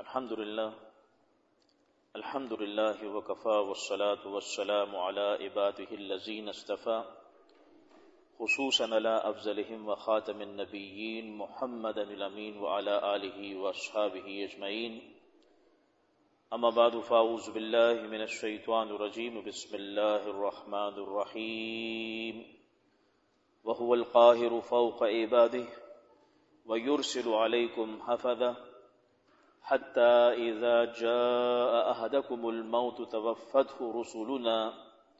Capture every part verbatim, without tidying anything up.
الحمد لله الحمد لله وكفى والصلاة والسلام على عباده الذين اصطفى خصوصا على أفضلهم وخاتم النبيين محمد الأمين وعلى آله وأصحابه أجمعين. أما بعد فأعوذ بالله من الشيطان الرجيم. بسم الله الرحمن الرحيم. وهو القاهر فوق عباده ويرسل عليكم حفظة حتى إذا جاء أحدكم الموت توفته رسلنا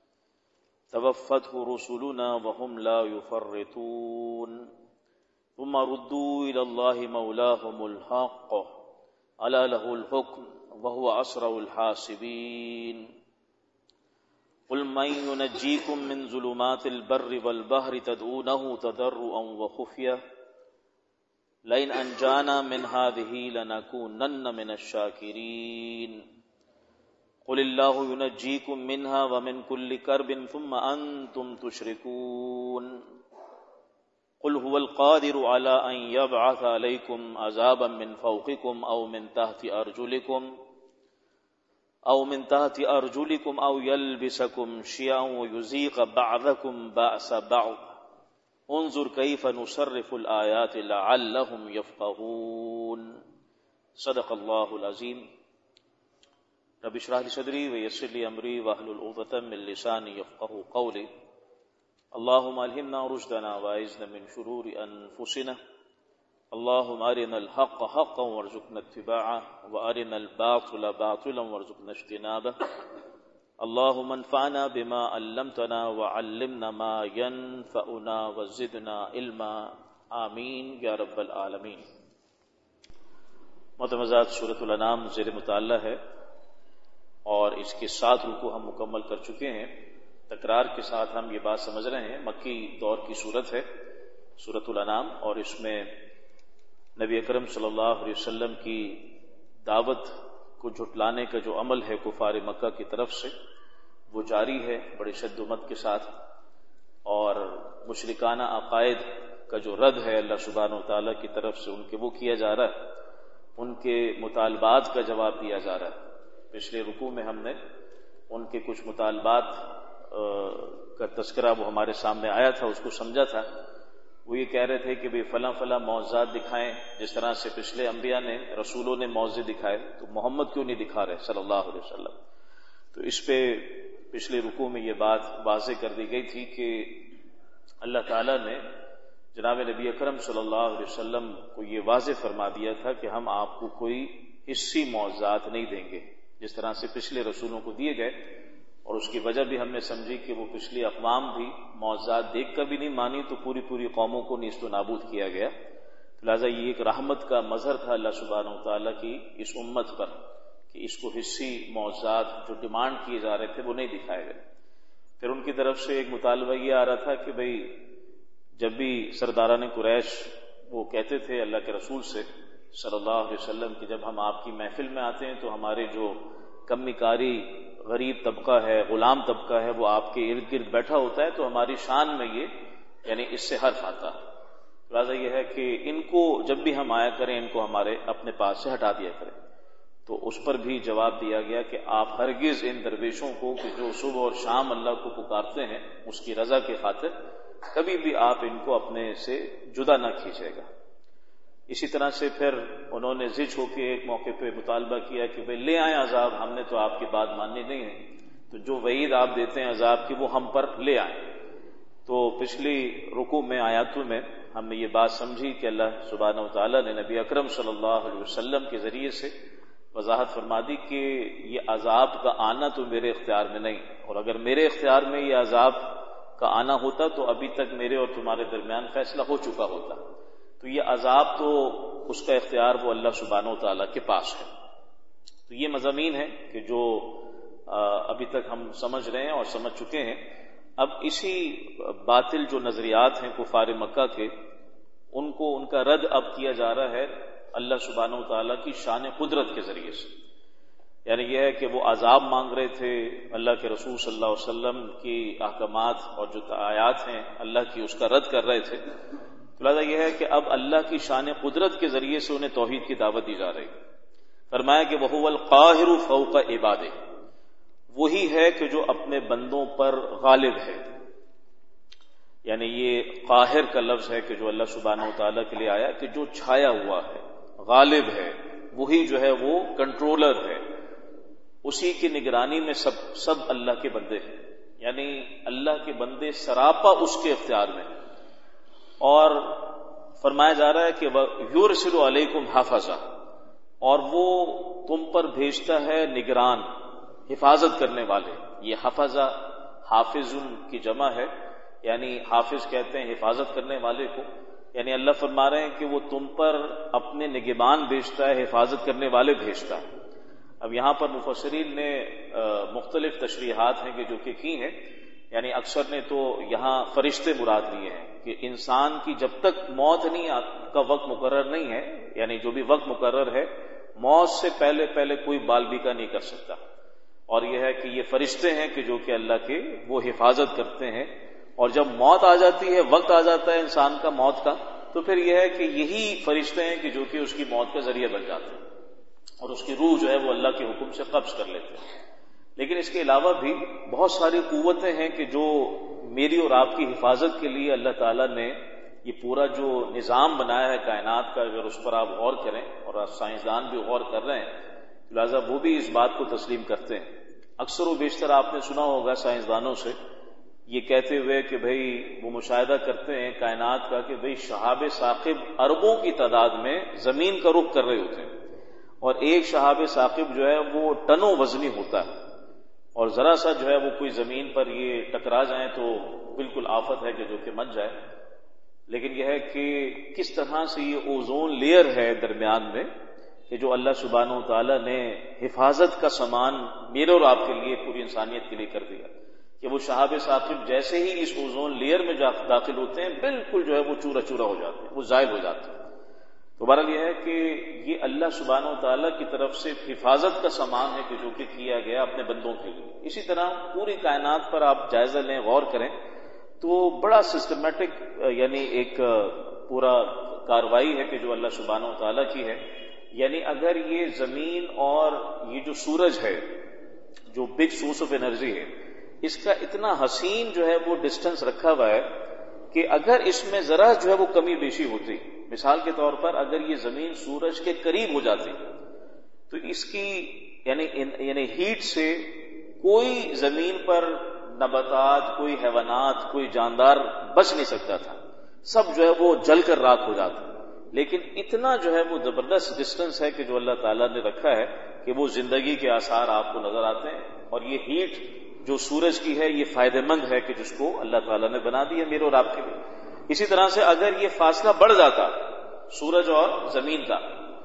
توفته رسلنا وهم لا يفرطون ثم ردوا إلى الله مولاهم الحق ألا له الحكم وهو أسرع الحاسبين. قل من ينجيكم من ظلمات البر والبحر تدعونه تضرعا وخفية لئن أنجانا من هذه لنكونن من الشاكرين. قل الله ينجيكم منها ومن كل كرب ثم أنتم تشركون. قل هو القادر على أن يبعث عليكم عذابا من فوقكم أو من تحت أرجلكم أو من تحت أرجلكم أو يلبسكم شيعا ويذيق بعضكم بأس بعض انظر كيف نصرف الآيات لعلهم يفقهون. صدق الله العظيم. رب اشرح لي صدري ويسر لي أمري واحلل عقدة من لساني يفقهوا قولي. اللهم ألهمنا رشدنا وأعذنا من شرور أنفسنا. اللهم أرنا الحق حقا وارزقنا اتباعه وأرنا الباطل باطلا وارزقنا اجتنابه. اللهم انفعنا بما علمتنا وعلمنا ما ينفعنا وزدنا علما آمین یا رب العالمین. متمزاد سورۃ الانعام زیر مطالعہ ہے اور اس کے سات رکوع ہم مکمل کر چکے ہیں. تکرار کے ساتھ ہم یہ بات سمجھ رہے ہیں مکی دور کی صورت ہے سورۃ الانعام، اور اس میں نبی اکرم صلی اللہ علیہ وسلم کی دعوت کو جھٹلانے کا جو عمل ہے کفار مکہ کی طرف سے وہ جاری ہے بڑے شد و مت کے ساتھ، اور مشرکانہ عقائد کا جو رد ہے اللہ سبحانہ و تعالیٰ کی طرف سے ان کے وہ کیا جا رہا ہے، ان کے مطالبات کا جواب دیا جا رہا ہے. پچھلے رکوع میں ہم نے ان کے کچھ مطالبات کا تذکرہ وہ ہمارے سامنے آیا تھا، اس کو سمجھا تھا. وہ یہ کہہ رہے تھے کہ بھئی فلاں فلاں معجزات دکھائیں، جس طرح سے پچھلے انبیاء نے رسولوں نے معجزے دکھائے، تو محمد کیوں نہیں دکھا رہے صلی اللہ علیہ وسلم. تو اس پہ پچھلے رکوع میں یہ بات واضح کر دی گئی تھی کہ اللہ تعالیٰ نے جناب نبی اکرم صلی اللہ علیہ وسلم کو یہ واضح فرما دیا تھا کہ ہم آپ کو کوئی حصی معجزات نہیں دیں گے جس طرح سے پچھلے رسولوں کو دیے گئے. اور اس کی وجہ بھی ہم نے سمجھی کہ وہ پچھلی اقوام بھی معجزات دیکھ کر بھی نہیں مانی تو پوری پوری قوموں کو نیست و نابود کیا گیا. لہٰذا یہ ایک رحمت کا مظہر تھا اللہ سبحانہ و تعالیٰ کی اس امت پر کہ اس کو حصی معجزات جو ڈیمانڈ کیے جا رہے تھے وہ نہیں دکھائے گئے. پھر ان کی طرف سے ایک مطالبہ یہ آ رہا تھا کہ بھئی جب بھی سرداران قریش وہ کہتے تھے اللہ کے رسول سے صلی اللہ علیہ وسلم کہ جب ہم آپ کی محفل میں آتے ہیں تو ہمارے جو کمی کاری غریب طبقہ ہے، غلام طبقہ ہے، وہ آپ کے ارد گرد بیٹھا ہوتا ہے تو ہماری شان میں یہ یعنی اس سے حرف آتا ہے. لہٰذا یہ ہے کہ ان کو جب بھی ہم آیا کریں ان کو ہمارے اپنے پاس سے ہٹا دیا کریں. تو اس پر بھی جواب دیا گیا کہ آپ ہرگز ان درویشوں کو کہ جو صبح اور شام اللہ کو پکارتے ہیں اس کی رضا کی خاطر کبھی بھی آپ ان کو اپنے سے جدا نہ کیجیے گا. اسی طرح سے پھر انہوں نے ضد ہو کے ایک موقع پہ مطالبہ کیا کہ بھئی لے آئیں عذاب، ہم نے تو آپ کی بات ماننی نہیں ہے، تو جو وعید آپ دیتے ہیں عذاب کی وہ ہم پر لے آئیں. تو پچھلی رکوع میں آیاتوں میں ہم نے یہ بات سمجھی کہ اللہ سبحانہ و تعالیٰ نے نبی اکرم صلی اللہ علیہ وسلم کے ذریعے سے وضاحت فرما دی کہ یہ عذاب کا آنا تو میرے اختیار میں نہیں، اور اگر میرے اختیار میں یہ عذاب کا آنا ہوتا تو ابھی تک میرے اور تمہارے درمیان فیصلہ ہو چکا ہوتا. تو یہ عذاب تو اس کا اختیار وہ اللہ سبحانہ و تعالیٰ کے پاس ہے. تو یہ مضامین ہے کہ جو ابھی تک ہم سمجھ رہے ہیں اور سمجھ چکے ہیں. اب اسی باطل جو نظریات ہیں کفار مکہ کے ان کو ان کا رد اب کیا جا رہا ہے اللہ سبحانہ و تعالیٰ کی شان قدرت کے ذریعے سے. یعنی یہ ہے کہ وہ عذاب مانگ رہے تھے اللہ کے رسول صلی اللہ علیہ وسلم کی احکامات اور جو آیات ہیں اللہ کی اس کا رد کر رہے تھے. لہٰذا یہ ہے کہ اب اللہ کی شان قدرت کے ذریعے سے انہیں توحید کی دعوت دی جا رہی ہے. فرمایا کہ وہو القاہر فوق عبادہ، وہی ہے کہ جو اپنے بندوں پر غالب ہے. یعنی یہ قاہر کا لفظ ہے کہ جو اللہ سبحانہ و تعالیٰ کے لیے آیا کہ جو چھایا ہوا ہے، غالب ہے، وہی جو ہے وہ کنٹرولر ہے، اسی کی نگرانی میں سب سب اللہ کے بندے ہیں. یعنی اللہ کے بندے سراپا اس کے اختیار میں. اور فرمایا جا رہا ہے کہ یرسل علیکم حافظا، اور وہ تم پر بھیجتا ہے نگران، حفاظت کرنے والے. یہ حفظہ حافظ کی جمع ہے، یعنی حافظ کہتے ہیں حفاظت کرنے والے کو. یعنی اللہ فرما رہے ہیں کہ وہ تم پر اپنے نگہبان بھیجتا ہے، حفاظت کرنے والے بھیجتا ہے. اب یہاں پر مفسرین نے مختلف تشریحات ہیں کہ جو کہ کی ہیں. یعنی اکثر نے تو یہاں فرشتے مراد لیے ہیں کہ انسان کی جب تک موت نہیں کا وقت مقرر نہیں ہے، یعنی جو بھی وقت مقرر ہے، موت سے پہلے پہلے کوئی بال بیکا نہیں کر سکتا. اور یہ ہے کہ یہ فرشتے ہیں کہ جو کہ اللہ کے وہ حفاظت کرتے ہیں. اور جب موت آ جاتی ہے، وقت آ جاتا ہے انسان کا موت کا، تو پھر یہ ہے کہ یہی فرشتے ہیں کہ جو کہ اس کی موت کا ذریعہ بن جاتے ہیں اور اس کی روح جو ہے وہ اللہ کے حکم سے قبض کر لیتے ہیں. لیکن اس کے علاوہ بھی بہت ساری قوتیں ہیں کہ جو میری اور آپ کی حفاظت کے لیے اللہ تعالیٰ نے یہ پورا جو نظام بنایا ہے کائنات کا، اگر اس پر آپ غور کریں، اور سائنسدان بھی غور کر رہے ہیں، لہٰذا وہ بھی اس بات کو تسلیم کرتے ہیں. اکثر و بیشتر آپ نے سنا ہوگا سائنسدانوں سے یہ کہتے ہوئے کہ بھئی وہ مشاہدہ کرتے ہیں کائنات کا کہ بھئی شہاب ثاقب اربوں کی تعداد میں زمین کا رخ کر رہے ہوتے ہیں، اور ایک شہاب ثاقب جو ہے وہ ٹنوں وزنی ہوتا ہے، اور ذرا سا جو ہے وہ کوئی زمین پر یہ ٹکرا جائیں تو بالکل آفت ہے کہ جو کہ مچ جائے. لیکن یہ ہے کہ کس طرح سے یہ اوزون لیئر ہے درمیان میں کہ جو اللہ سبحانہ و تعالیٰ نے حفاظت کا سامان میرے اور آپ کے لیے، پوری انسانیت کے لیے کر دیا کہ وہ شہاب ثاقب جیسے ہی اس اوزون لیئر میں داخل ہوتے ہیں بالکل جو ہے وہ چورا چورا ہو جاتے ہیں، وہ زائل ہو جاتے ہیں. تو بہرحال یہ ہے کہ یہ اللہ سبحانہ و تعالیٰ کی طرف سے حفاظت کا سامان ہے کہ جو کہ کیا گیا اپنے بندوں کے لیے. اسی طرح پوری کائنات پر آپ جائزہ لیں، غور کریں تو بڑا سسٹمیٹک یعنی ایک پورا کاروائی ہے کہ جو اللہ سبحانہ و تعالیٰ کی ہے. یعنی اگر یہ زمین اور یہ جو سورج ہے، جو بگ سورس آف انرجی ہے، اس کا اتنا حسین جو ہے وہ ڈسٹنس رکھا ہوا ہے کہ اگر اس میں ذرا جو ہے وہ کمی بیشی ہوتی، مثال کے طور پر اگر یہ زمین سورج کے قریب ہو جاتی تو اس کی یعنی یعنی ہیٹ سے کوئی زمین پر نباتات، کوئی حیوانات، کوئی جاندار بچ نہیں سکتا تھا، سب جو ہے وہ جل کر راکھ ہو جاتا. لیکن اتنا جو ہے وہ زبردست ڈسٹنس ہے کہ جو اللہ تعالیٰ نے رکھا ہے کہ وہ زندگی کے آثار آپ کو نظر آتے ہیں. اور یہ ہیٹ جو سورج کی ہے یہ فائدہ مند ہے کہ جس کو اللہ تعالیٰ نے بنا دی ہے میرے اور آپ کے لیے. اسی طرح سے اگر یہ فاصلہ بڑھ جاتا سورج اور زمین کا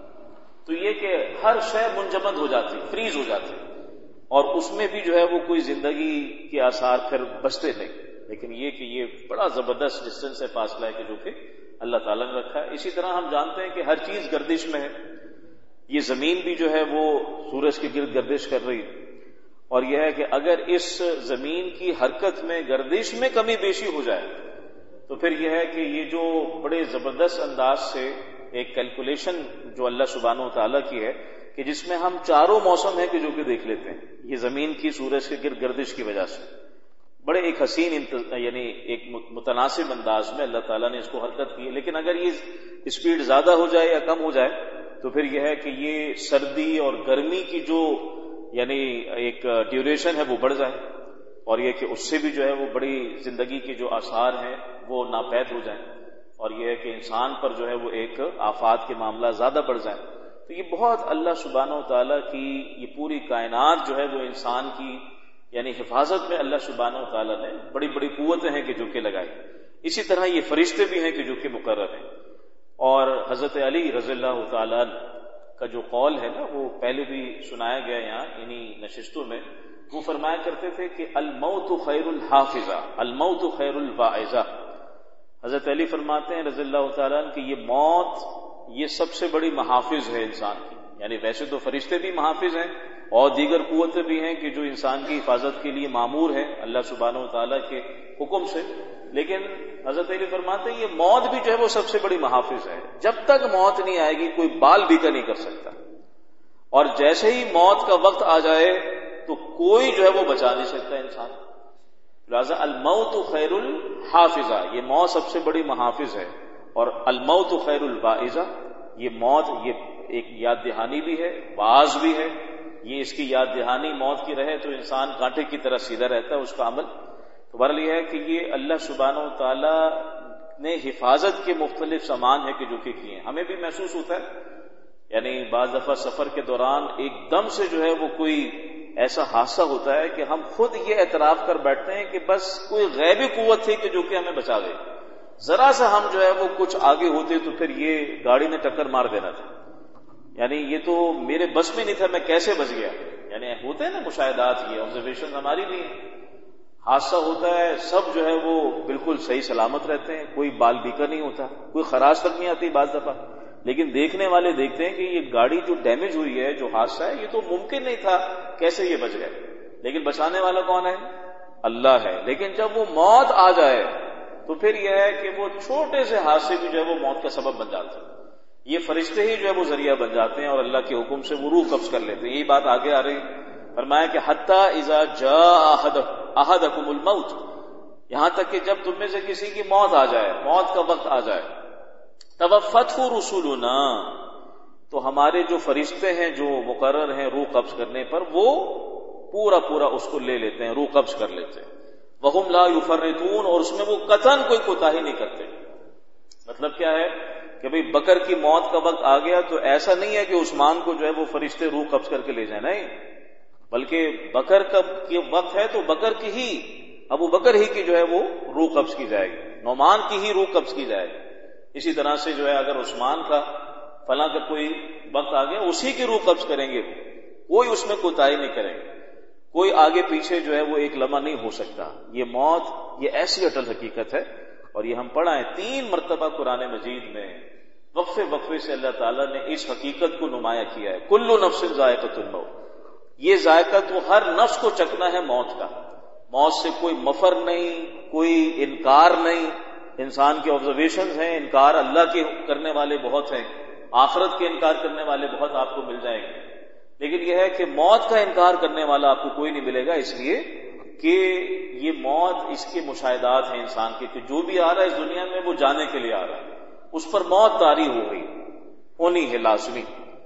تو یہ کہ ہر شے منجمد ہو جاتی، فریز ہو جاتی، اور اس میں بھی جو ہے وہ کوئی زندگی کے آثار پھر بچتے نہیں. لیکن یہ کہ یہ بڑا زبردست ڈسٹنس ہے، فاصلہ ہے کہ جو کہ اللہ تعالیٰ نے رکھا ہے. اسی طرح ہم جانتے ہیں کہ ہر چیز گردش میں ہے. یہ زمین بھی جو ہے وہ سورج کے گرد گردش کر رہی ہے، اور یہ ہے کہ اگر اس زمین کی حرکت میں گردش میں کمی بیشی ہو جائے تو پھر یہ ہے کہ یہ جو بڑے زبردست انداز سے ایک کیلکولیشن جو اللہ سبحانہ و تعالیٰ کی ہے کہ جس میں ہم چاروں موسم ہیں کہ جو کہ دیکھ لیتے ہیں یہ زمین کی سورج کے گرد گردش کی وجہ سے، بڑے ایک حسین یعنی ایک متناسب انداز میں اللہ تعالیٰ نے اس کو حرکت کی ہے. لیکن اگر یہ اسپیڈ زیادہ ہو جائے یا کم ہو جائے تو پھر یہ ہے کہ یہ سردی اور گرمی کی جو یعنی ایک ڈیوریشن ہے وہ بڑھ جائے، اور یہ کہ اس سے بھی جو ہے وہ بڑی زندگی کے جو آثار ہیں وہ ناپید ہو جائیں، اور یہ ہے کہ انسان پر جو ہے وہ ایک آفات کے معاملہ زیادہ بڑھ جائیں. تو یہ بہت اللہ سبحانہ و تعالیٰ کی یہ پوری کائنات جو ہے وہ انسان کی یعنی حفاظت میں اللہ سبحانہ و تعالیٰ نے بڑی بڑی قوتیں ہیں کہ جو کہ لگائی. اسی طرح یہ فرشتے بھی ہیں کہ جو کہ مقرر ہیں. اور حضرت علی رضی اللہ تعالیٰ کا جو قول ہے نا وہ پہلے بھی سنایا گیا یہاں انہی نشستوں میں. وہ فرمایا کرتے تھے کہ الموت خیر الحافظہ الموت خیر الواعظہ. حضرت علی فرماتے ہیں رضی اللہ تعالیٰ کہ یہ موت یہ سب سے بڑی محافظ ہے انسان کی. یعنی ویسے تو فرشتے بھی محافظ ہیں اور دیگر قوتیں بھی ہیں کہ جو انسان کی حفاظت کے لیے مامور ہیں اللہ سبحانہ و تعالیٰ کے حکم سے، لیکن حضرت علی فرماتے ہیں یہ موت بھی جو ہے وہ سب سے بڑی محافظ ہے. جب تک موت نہیں آئے گی کوئی بال بھی کا نہیں کر سکتا. اور جیسے ہی موت کا وقت آ جائے تو کوئی جو ہے وہ بچا نہیں سکتا انسان. لہذا الموت خیر الحافظہ، یہ موت سب سے بڑی محافظ ہے. اور الموت خیر الواعظہ، یہ موت یہ ایک یاد دہانی بھی ہے، واعظ بھی ہے. یہ اس کی یاد دہانی موت کی رہے تو انسان کانٹے کی طرح سیدھا رہتا ہے اس کا عمل. تو بہرحال یہ ہے کہ یہ اللہ سبحانہ و تعالی نے حفاظت کے مختلف سامان ہیں کہ جو کہ کیے ہیں. ہمیں بھی محسوس ہوتا ہے، یعنی بعض دفعہ سفر کے دوران ایک دم سے جو ہے وہ کوئی ایسا حادثہ ہوتا ہے کہ ہم خود یہ اعتراف کر بیٹھتے ہیں کہ بس کوئی غیبی قوت تھی کہ جو کہ ہمیں بچا گئی. ذرا سا ہم جو ہے وہ کچھ آگے ہوتے تو پھر یہ گاڑی نے ٹکر مار دینا تھا. یعنی یہ تو میرے بس میں نہیں تھا، میں کیسے بچ گیا. یعنی ہوتے ہیں نا مشاہدات، یہ آبزرویشن ہماری بھی ہیں. حادثہ ہوتا ہے، سب جو ہے وہ بالکل صحیح سلامت رہتے ہیں، کوئی بال بیکا نہیں ہوتا، کوئی خراش تک نہیں آتی بعض دفعہ. لیکن دیکھنے والے دیکھتے ہیں کہ یہ گاڑی جو ڈیمیج ہوئی ہے، جو حادثہ ہے، یہ تو ممکن نہیں تھا، کیسے یہ بچ گئے. لیکن بچانے والا کون ہے؟ اللہ ہے. لیکن جب وہ موت آ جائے تو پھر یہ ہے کہ وہ چھوٹے سے حادثے بھی جو ہے وہ موت کا سبب بن جاتے ہیں. یہ فرشتے ہی جو ہے وہ ذریعہ بن جاتے ہیں اور اللہ کے حکم سے وہ روح قبض کر لیتے ہیں. یہی بات آگے آ رہی ہے. فرمایا کہ حتی اذا جاء احدکم الموت، یہاں تک کہ جب تم میں سے کسی کی موت آ جائے، موت کا وقت آ جائے، توفتہ رسولنا، تو ہمارے جو فرشتے ہیں جو مقرر ہیں روح قبض کرنے پر، وہ پورا پورا اس کو لے لیتے ہیں، روح قبض کر لیتے ہیں. وہم لا یفرطون، اور اس میں وہ قطعاً کوئی کوتاہی نہیں کرتے. مطلب کیا ہے کہ بھئی بکر کی موت کا وقت آ گیا تو ایسا نہیں ہے کہ عثمان کو جو ہے وہ فرشتے روح قبض کر کے لے جائیں، نہیں، بلکہ بکر کا یہ وقت ہے تو بکر کی ہی، ابو بکر ہی کی جو ہے وہ روح قبض کی جائے گی، نعمان کی ہی روح قبض کی جائے گی. اسی طرح سے جو ہے اگر عثمان کا فلاں کا کوئی وقت آ گیا، اسی کی روح قبض کریں گے، کوئی اس میں کوتاہی نہیں کریں گے، کوئی آگے پیچھے جو ہے وہ ایک لمحہ نہیں ہو سکتا. یہ موت یہ ایسی اٹل حقیقت ہے، اور یہ ہم پڑھا ہے تین مرتبہ قرآن مجید میں. وقفے وقفے سے اللہ تعالیٰ نے اس حقیقت کو نمایاں کیا ہے. کل نفس ذائقۃ الموت، یہ ذائقہ تو ہر نفس کو چکنا ہے موت کا. موت سے کوئی مفر نہیں، کوئی انکار نہیں. انسان کے آبزرویشنز ہیں، انکار اللہ کے کرنے والے بہت ہیں، آخرت کے انکار کرنے والے بہت آپ کو مل جائیں گے. لیکن یہ ہے کہ موت کا انکار کرنے والا آپ کو کوئی نہیں ملے گا، اس لیے کہ یہ موت اس کے مشاہدات ہیں انسان کے، کہ جو بھی آ رہا ہے اس دنیا میں وہ جانے کے لیے آ رہا ہے. اس پر موت طاری ہو گئی، ہونی ہے لازمی.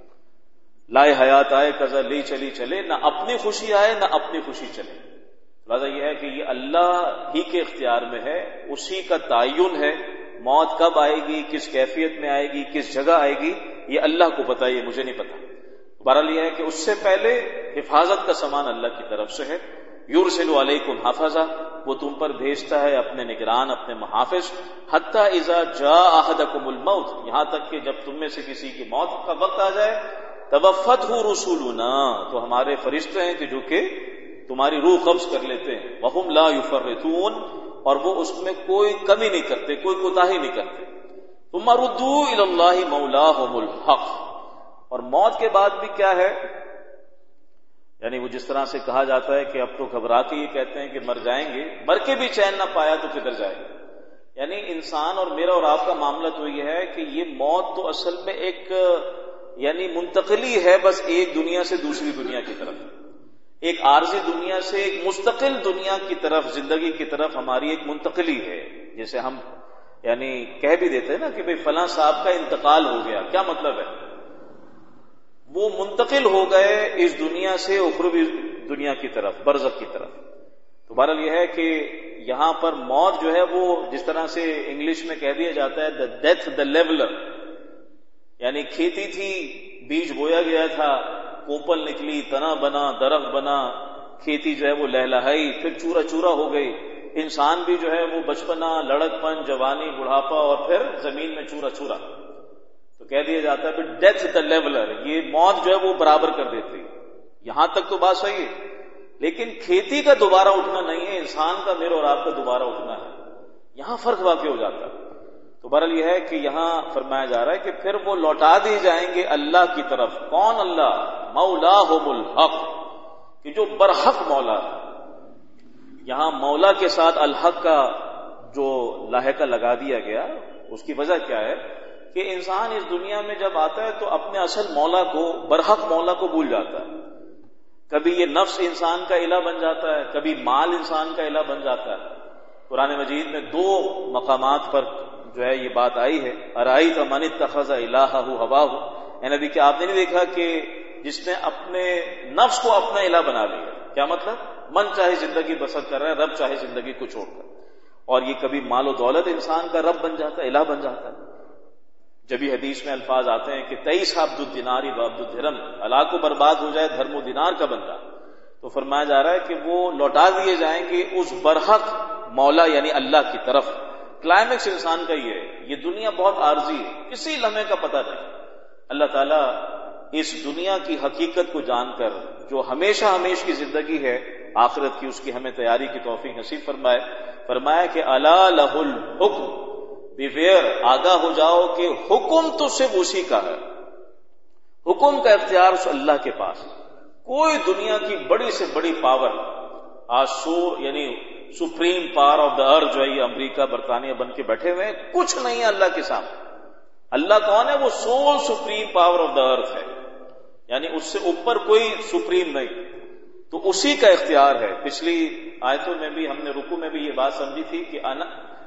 لائے حیات آئے قضا لی چلی چلے، نہ اپنی خوشی آئے نہ اپنی خوشی چلے. لہٰذا یہ ہے کہ یہ اللہ ہی کے اختیار میں ہے، اسی کا تعین ہے. موت کب آئے گی، کس کیفیت میں آئے گی، کس جگہ آئے گی، یہ اللہ کو پتہ، یہ مجھے نہیں پتا. بہرحال یہ ہے کہ اس سے پہلے حفاظت کا سامان اللہ کی طرف سے ہے. یرسل علیکم حافظا، وہ تم پر بھیجتا ہے اپنے نگران، اپنے محافظ. حتی اذا جاء احدکم الموت، یہاں تک کہ جب تم میں سے کسی کی موت کا وقت آ جائے، توفتہ رسولنا، تو ہمارے فرشتے ہیں کہ جو کہ تمہاری روح قبض کر لیتے ہیں. وہم لا یفرطون، اور وہ اس میں کوئی کمی نہیں کرتے، کوئی کوتاہی نہیں کرتے. ثم ردوا الی اللہ مولاہم الحق، اور موت کے بعد بھی کیا ہے، یعنی وہ جس طرح سے کہا جاتا ہے کہ اب تو گھبرا کے یہ کہتے ہیں کہ مر جائیں گے، مر کے بھی چین نہ پایا تو کدھر جائے گا. یعنی انسان اور میرا اور آپ کا معاملہ تو یہ ہے کہ یہ موت تو اصل میں ایک یعنی منتقلی ہے، بس ایک دنیا سے دوسری دنیا کی طرف، ایک عارضی دنیا سے ایک مستقل دنیا کی طرف، زندگی کی طرف ہماری ایک منتقلی ہے. جیسے ہم یعنی کہہ بھی دیتے ہیں نا کہ بھئی فلاں صاحب کا انتقال ہو گیا، کیا مطلب ہے؟ وہ منتقل ہو گئے اس دنیا سے اخروی دنیا کی طرف، برزخ کی طرف. تو بہرحال یہ ہے کہ یہاں پر موت جو ہے وہ جس طرح سے انگلش میں کہہ دیا جاتا ہے the death the leveler، یعنی کھیتی تھی، بیج بویا گیا تھا، کوپل نکلی، تنا بنا، درخت بنا، کھیتی جو ہے وہ لہلہائی، پھر چورا چورا ہو گئی. انسان بھی جو ہے وہ بچپنا، لڑک پن، جوانی، بڑھاپا، اور پھر زمین میں چورا چورا. تو کہہ دیا جاتا ہے کہ ڈیتھ دا لیولر، یہ موت جو ہے وہ برابر کر دیتی. یہاں تک تو بات صحیح ہے، لیکن کھیتی کا دوبارہ اٹھنا نہیں ہے، انسان کا، میرے اور آپ کا دوبارہ اٹھنا ہے. یہاں فرق واقع ہو جاتا ہے. تو بہرحال یہ ہے کہ یہاں فرمایا جا رہا ہے کہ پھر وہ لوٹا دی جائیں گے اللہ کی طرف. کون اللہ؟ مولاہم الحق، کہ جو برحق مولا ہے. یہاں مولا کے ساتھ الحق کا جو لاحقہ لگا دیا گیا، اس کی وجہ کیا ہے کہ انسان اس دنیا میں جب آتا ہے تو اپنے اصل مولا کو، برحق مولا کو بھول جاتا ہے. کبھی یہ نفس انسان کا الہ بن جاتا ہے، کبھی مال انسان کا الہ بن جاتا ہے. قرآن مجید میں دو مقامات پر جو ہے یہ بات آئی ہے. ارائیت من اتخذ الہہ ہواہ، اے نبی کہ آپ نے نہیں دیکھا کہ جس نے اپنے نفس کو اپنا الہ بنا لیا. کیا مطلب؟ من چاہے زندگی بسر کر رہا ہے، رب چاہے زندگی کو چھوڑ کر. اور یہ کبھی مال و دولت انسان کا رب بن جاتا ہے، الہ بن جاتا ہے. جب بھی حدیث میں الفاظ آتے ہیں کہ تیئیس عبد الدیناری و عبد الدرہم، اللہ کو برباد ہو جائے دھرم و دینار کا بندہ، تو فرمایا جا رہا ہے کہ وہ لوٹا دیے جائیں گے اس برحق مولا یعنی اللہ کی طرف. کلائمیکس انسان کا یہ ہے. یہ دنیا بہت عارضی ہے، کسی لمحے کا پتہ نہیں. اللہ تعالیٰ اس دنیا کی حقیقت کو جان کر جو ہمیشہ ہمیش کی زندگی ہے آخرت کی، اس کی ہمیں تیاری کی توفیق نصیب فرمائے. فرمایا کہ الا لہ الحکم، بیویئر، آگاہ ہو جاؤ کہ حکم تو صرف اسی کا ہے. حکم کا اختیار اس اللہ کے پاس. کوئی دنیا کی بڑی سے بڑی پاور آج سو یعنی supreme power of the earth جو ہے یہ امریکہ برطانیہ بن کے بیٹھے ہوئے ہیں، کچھ نہیں ہے اللہ کے سامنے. اللہ کون ہے؟ وہ sole supreme power of the earth ہے، یعنی اس سے اوپر کوئی سپریم نہیں. تو اسی کا اختیار ہے. پچھلی آیتوں میں بھی ہم نے رکوع میں بھی یہ بات سمجھی تھی کہ انا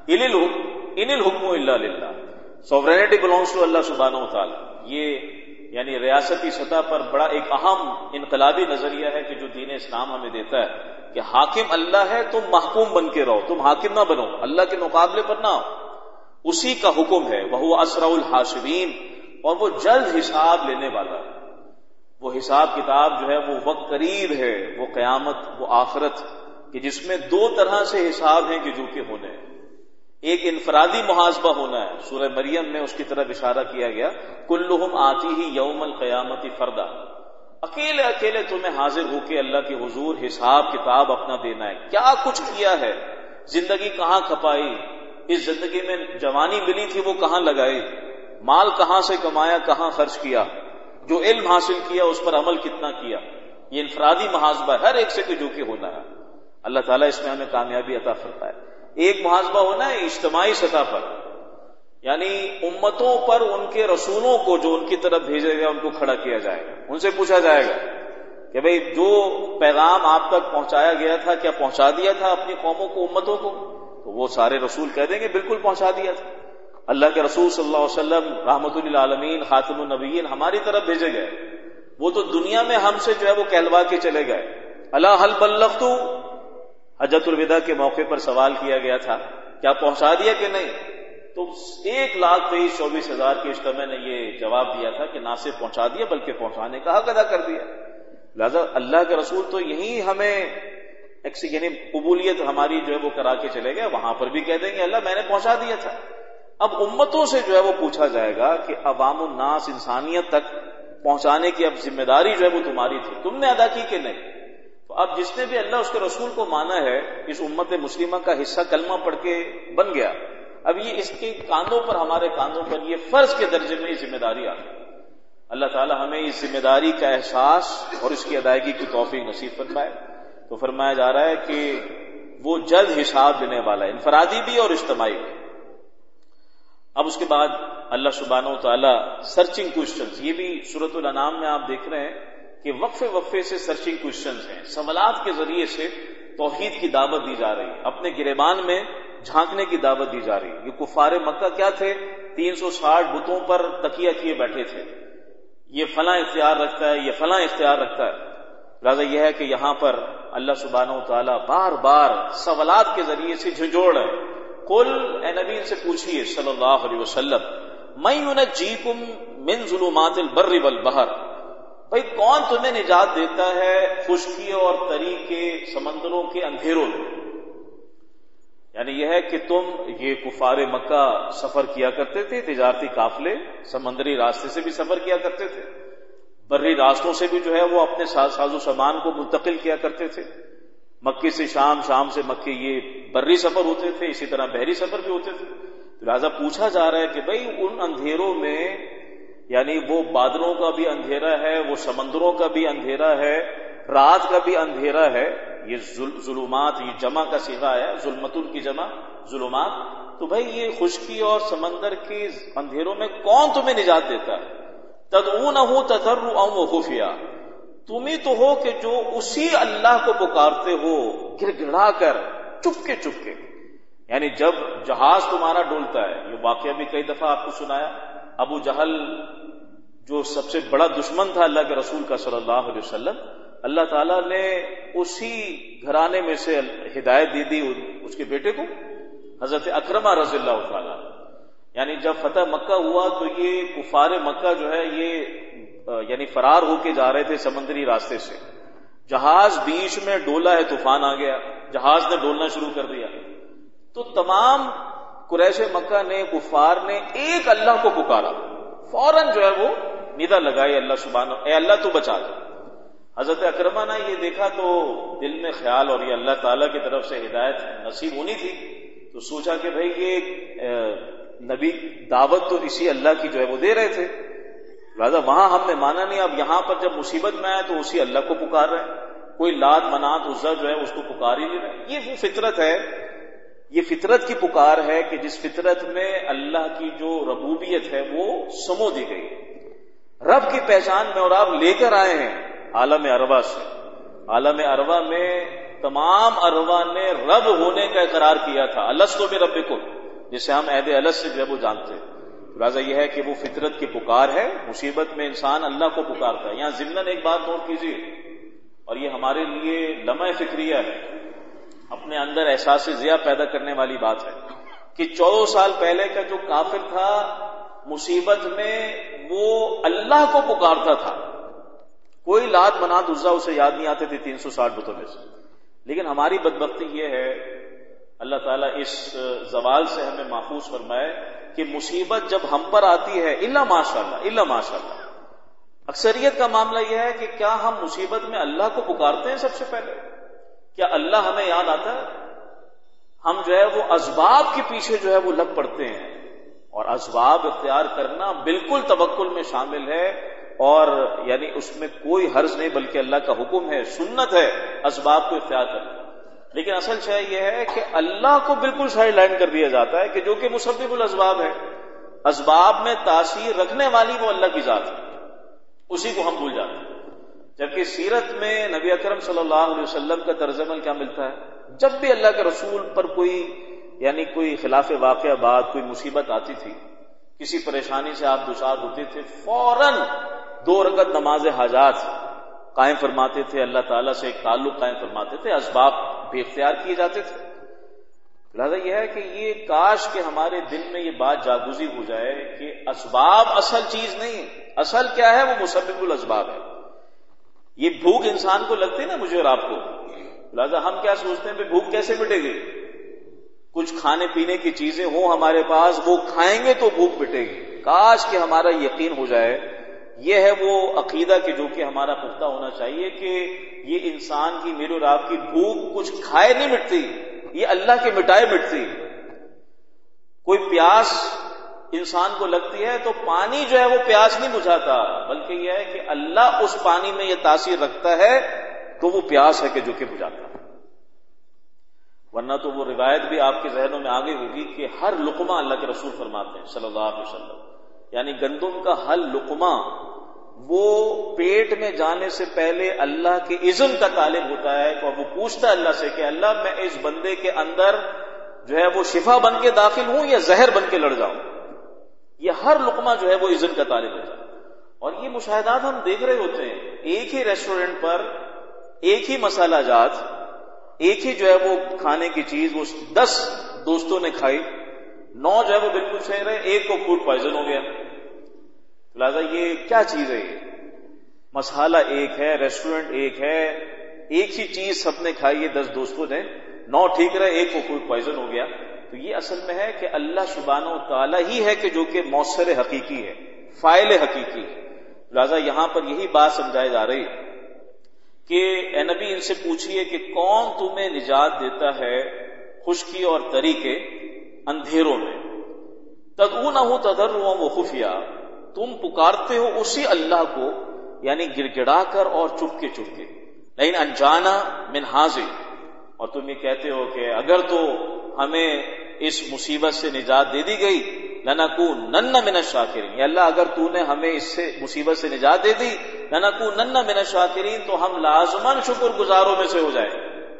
ان الحکم الا للہ، سوورینٹی بلونگس ٹو اللہ سبحانہ و تعالی. یہ یعنی ریاستی سطح پر بڑا ایک اہم انقلابی نظریہ ہے کہ جو دین اسلام ہمیں دیتا ہے کہ حاکم اللہ ہے، تم محکوم بن کے رہو، تم حاکم نہ بنو، اللہ کے مقابلے پر نہ ہو. اسی کا حکم ہے. وہو اسرع الحاسبین، اور وہ جلد حساب لینے والا ہے. وہ حساب کتاب جو ہے وہ وقت قریب ہے، وہ قیامت، وہ آخرت، کہ جس میں دو طرح سے حساب ہیں کہ جو کہ ہونے ہیں. ایک انفرادی محاسبہ ہونا ہے، سورہ مریم میں اس کی طرف اشارہ کیا گیا، کلہم آتیہ یوم القیامت فردا، اکیلے اکیلے تمہیں حاضر ہو کے اللہ کے حضور حساب کتاب اپنا دینا ہے. کیا کچھ کیا ہے، زندگی کہاں کھپائی، اس زندگی میں جوانی ملی تھی وہ کہاں لگائی، مال کہاں سے کمایا، کہاں خرچ کیا، جو علم حاصل کیا اس پر عمل کتنا کیا. یہ انفرادی محاسبہ ہر ایک سے کہ جو کہ ہونا ہے. اللہ تعالیٰ اس میں ہمیں کامیابی عطا فرمائے. ایک محاسبہ ہونا ہے اجتماعی سطح پر، یعنی امتوں پر ان کے رسولوں کو جو ان کی طرف بھیجے گئے ان کو کھڑا کیا جائے گا. ان سے پوچھا جائے گا کہ بھئی جو پیغام آپ تک پہنچایا گیا تھا کیا پہنچا دیا تھا اپنی قوموں کو، امتوں کو؟ تو وہ سارے رسول کہہ دیں گے بالکل پہنچا دیا تھا. اللہ کے رسول صلی اللہ علیہ وسلم رحمت للعالمین خاتم النبیین ہماری طرف بھیجے گئے، وہ تو دنیا میں ہم سے جو ہے وہ کہلوا کے چلے گئے. الا هل بلغت، حجۃ الوداع کے موقع پر سوال کیا گیا تھا کیا پہنچا دیا کہ نہیں؟ تو ایک لاکھ تیئیس چوبیس ہزار کے اجتماع نے یہ جواب دیا تھا کہ نہ صرف پہنچا دیا بلکہ پہنچانے کا حق ادا کر دیا. لہذا اللہ کے رسول تو یہی ہمیں یعنی قبولیت ہماری جو ہے وہ کرا کے چلے گئے، وہاں پر بھی کہہ دیں گے اللہ میں نے پہنچا دیا تھا. اب امتوں سے جو ہے وہ پوچھا جائے گا کہ عوام الناس، انسانیت تک پہنچانے کی اب ذمہ داری جو ہے وہ تمہاری تھی، تم نے ادا کی کہ نہیں؟ تو اب جس نے بھی اللہ اس کے رسول کو مانا ہے، اس امت مسلمہ کا حصہ کلمہ پڑھ کے بن گیا، اب یہ اس کے کاندھوں پر، ہمارے کاندھوں پر یہ فرض کے درجے میں یہ ذمہ داری آ گئی. اللہ تعالی ہمیں اس ذمہ داری کا احساس اور اس کی ادائیگی کی توفیق نصیب فرمائے. تو فرمایا جا رہا ہے کہ وہ جلد حساب دینے والا ہے، انفرادی بھی اور اجتماعی بھی. اب اس کے بعد اللہ سبحانہ و تعالیٰ سرچنگ کوشچنز، یہ بھی سورۃ الانعام میں آپ دیکھ رہے ہیں کہ وقفے وقفے سے سرچنگ کوشچنز ہیں، سوالات کے ذریعے سے توحید کی دعوت دی جا رہی ہے، اپنے گریبان میں جھانکنے کی دعوت دی جا رہی ہے. یہ کفار مکہ کیا تھے؟ تین سو ساٹھ بتوں پر تکیہ کیے بیٹھے تھے، یہ فلاں اختیار رکھتا ہے، یہ فلاں اختیار رکھتا ہے. لہٰذا یہ ہے کہ یہاں پر اللہ سبحانہ و تعالیٰ بار بار سوالات کے ذریعے سے جھنجھوڑ ہے. قل، اے نبی ان سے پوچھیے صلی اللہ علیہ وسلم، من ینجیکم من ظلمات البر والبحر، بھئی کون تمہیں نجات دیتا ہے خشکی اور تری کے سمندروں کے اندھیروں میں؟ یعنی یہ ہے کہ تم یہ کفار مکہ سفر کیا کرتے تھے، تجارتی قافلے سمندری راستے سے بھی سفر کیا کرتے تھے، بری راستوں سے بھی جو ہے وہ اپنے ساز و سامان کو منتقل کیا کرتے تھے. مکے سے شام، شام سے مکے، یہ بری سفر ہوتے تھے، اسی طرح بحری سفر بھی ہوتے تھے. لہٰذا پوچھا جا رہا ہے کہ بھئی ان اندھیروں میں، یعنی وہ بادلوں کا بھی اندھیرا ہے، وہ سمندروں کا بھی اندھیرا ہے، رات کا بھی اندھیرا ہے، یہ ظلمات، یہ جمع کا صیغہ ہے، ظلمتن کی جمع ظلمات. تو بھائی یہ خشکی اور سمندر کے اندھیروں میں کون تمہیں نجات دیتا ہے؟ تدعونہ تضرعا وخفیا، تم ہی تو ہو کہ جو اسی اللہ کو پکارتے ہو گر گڑا کر، چپکے چپکے. یعنی جب جہاز تمہارا ڈولتا ہے، یہ واقعہ بھی کئی دفعہ آپ کو سنایا، ابو جہل جو سب سے بڑا دشمن تھا اللہ کے رسول کا صلی اللہ علیہ وسلم، اللہ تعالیٰ نے اسی گھرانے میں سے ہدایت دی دی اس کے بیٹے کو، حضرت اکرمہ رضی اللہ تعالیٰ. یعنی جب فتح مکہ ہوا تو یہ کفار مکہ جو ہے یہ یعنی فرار ہو کے جا رہے تھے سمندری راستے سے. جہاز بیچ میں ڈولا ہے، طوفان آ گیا، جہاز نے ڈولنا شروع کر دیا. تو تمام قریش مکہ نے، کفار نے ایک اللہ کو پکارا، فوراً جو ہے وہ ندا لگائی اللہ سبحانہ، اے اللہ تو بچا دے. حضرت اکرمہ نے یہ دیکھا تو دل میں خیال، اور یہ اللہ تعالیٰ کی طرف سے ہدایت نصیب ہونی تھی، تو سوچا کہ بھئی یہ نبی دعوت تو اسی اللہ کی جو ہے وہ دے رہے تھے، لہٰذا وہاں ہم نے مانا نہیں، اب یہاں پر جب مصیبت میں آئے تو اسی اللہ کو پکار رہے ہیں. کوئی لات منات عزا جو ہے اس کو پکار ہی نہیں رہے. یہ وہ فطرت ہے، یہ فطرت کی پکار ہے کہ جس فطرت میں اللہ کی جو ربوبیت ہے وہ سمو دی گئی، رب کی پہچان میں، اور آپ لے کر آئے ہیں عالم ارواح سے. عالم ارواح میں تمام ارواح نے رب ہونے کا اقرار کیا تھا، الستو بربکم، جسے ہم عہد الست سے جب وہ جانتے ہیں. لہٰذا یہ ہے کہ وہ فطرت کی پکار ہے، مصیبت میں انسان اللہ کو پکارتا ہے. یہاں ضمناً ایک بات نوٹ کیجیے، اور یہ ہمارے لیے لمحہ فکریہ ہے، اپنے اندر احساس ضیاء پیدا کرنے والی بات ہے کہ چودہ سال پہلے کا جو کافر تھا مصیبت میں وہ اللہ کو پکارتا تھا، کوئی لات منات عزا اسے یاد نہیں آتے تھے تین سو ساٹھ بتوں میں سے. لیکن ہماری بدبختی یہ ہے، اللہ تعالیٰ اس زوال سے ہمیں محفوظ فرمائے، کہ مصیبت جب ہم پر آتی ہے، الا ماشاء اللہ الا ماشاء اللہ، اکثریت کا معاملہ یہ ہے کہ کیا ہم مصیبت میں اللہ کو پکارتے ہیں؟ سب سے پہلے کیا اللہ ہمیں یاد آتا ہے؟ ہم جو ہے وہ اسباب کے پیچھے جو ہے وہ لگ پڑتے ہیں، اور اسباب اختیار کرنا بالکل توکل میں شامل ہے، اور یعنی اس میں کوئی حرج نہیں، بلکہ اللہ کا حکم ہے، سنت ہے اسباب کو اختیار کرنا. لیکن اصل شے یہ ہے کہ اللہ کو بالکل سائڈ لائن کر دیا جاتا ہے، کہ جو کہ مسبب الاسباب ہے، اسباب میں تاثیر رکھنے والی وہ اللہ کی ذات ہے، اسی کو ہم بھول جاتے ہیں. جبکہ سیرت میں نبی اکرم صلی اللہ علیہ وسلم کا طرز عمل کیا ملتا ہے؟ جب بھی اللہ کے رسول پر کوئی یعنی کوئی خلاف واقعہ بات، کوئی مصیبت آتی تھی، کسی پریشانی سے آپ دچار ہوتے تھے، فوراً دو رکعت نماز حاجات قائم فرماتے تھے، اللہ تعالیٰ سے ایک تعلق قائم فرماتے تھے، اسباب بے اختیار کیے جاتے تھے. لہذا یہ ہے کہ یہ کاش کہ ہمارے دل میں یہ بات جاگزی ہو جائے کہ اسباب اصل چیز نہیں، اصل کیا ہے؟ وہ مسبب الاسباب ہے. یہ بھوک انسان کو لگتی ہے نا، مجھے اور آپ کو، لہذا ہم کیا سوچتے ہیں کہ بھوک کیسے مٹے گی؟ کچھ کھانے پینے کی چیزیں ہوں ہمارے پاس، وہ کھائیں گے تو بھوک مٹے گی. کاش کہ ہمارا یقین ہو جائے، یہ ہے وہ عقیدہ کہ جو کہ ہمارا پختہ ہونا چاہیے، کہ یہ انسان کی، میرے اور آپ کی بھوک کچھ کھائے نہیں مٹتی، یہ اللہ کے مٹائے مٹتی. کوئی پیاس انسان کو لگتی ہے تو پانی جو ہے وہ پیاس نہیں بجھاتا، بلکہ یہ ہے کہ اللہ اس پانی میں یہ تاثیر رکھتا ہے تو وہ پیاس ہے کہ جو کہ بجھاتا ہے. ورنہ تو وہ روایت بھی آپ کے ذہنوں میں آگے ہوگی کہ ہر لقمہ، اللہ کے رسول فرماتے ہیں صلی اللہ علیہ وسلم، یعنی گندم کا ہر لقمہ وہ پیٹ میں جانے سے پہلے اللہ کے اذن کا طالب ہوتا ہے، اور وہ پوچھتا ہے اللہ سے کہ اللہ میں اس بندے کے اندر جو ہے وہ شفا بن کے داخل ہوں یا زہر بن کے لڑ جاؤں. یہ ہر لقمہ جو ہے وہ اذن کا طالب ہوتا ہے. اور یہ مشاہدات ہم دیکھ رہے ہوتے ہیں، ایک ہی ریسٹورنٹ پر ایک ہی مسالہ جات، ایک ہی جو ہے وہ کھانے کی چیز، وہ دس دوستوں نے کھائی، نو جو ہے وہ بالکل صحیح رہے، ایک کو فوڈ پوائزن ہو گیا. لہٰذا یہ کیا چیز ہے؟ یہ مسالہ ایک ہے، ریسٹورنٹ ایک ہے، ایک ہی چیز سب نے کھائی ہے، دس دوستوں نے، نو ٹھیک رہے، ایک کو فوڈ پوائزن ہو گیا. تو یہ اصل میں ہے کہ اللہ سبحانہ و تعالیٰ ہی ہے کہ جو کہ موثر حقیقی ہے، فاعل حقیقی. لہٰذا یہاں پر یہی بات سمجھائی جا رہی کہ اے نبی ان سے پوچھئے کہ کون تمہیں نجات دیتا ہے خشکی اور تری کے اندھیروں میں. تدعونہ تضرعا وخفیا، تم پکارتے ہو اسی اللہ کو، یعنی گڑ گڑا کر اور چپ کے چپ کے. لیکن انجانا من حاضر، اور تم یہ کہتے ہو کہ اگر تو ہمیں اس مصیبت سے نجات دے دی گئی لنکونن من الشاکرین، یا اللہ اگر تو نے ہمیں اس سے مصیبت سے نجات دے دی لنکونن من الشاکرین تو ہم لازماً شکر گزاروں میں سے ہو جائیں۔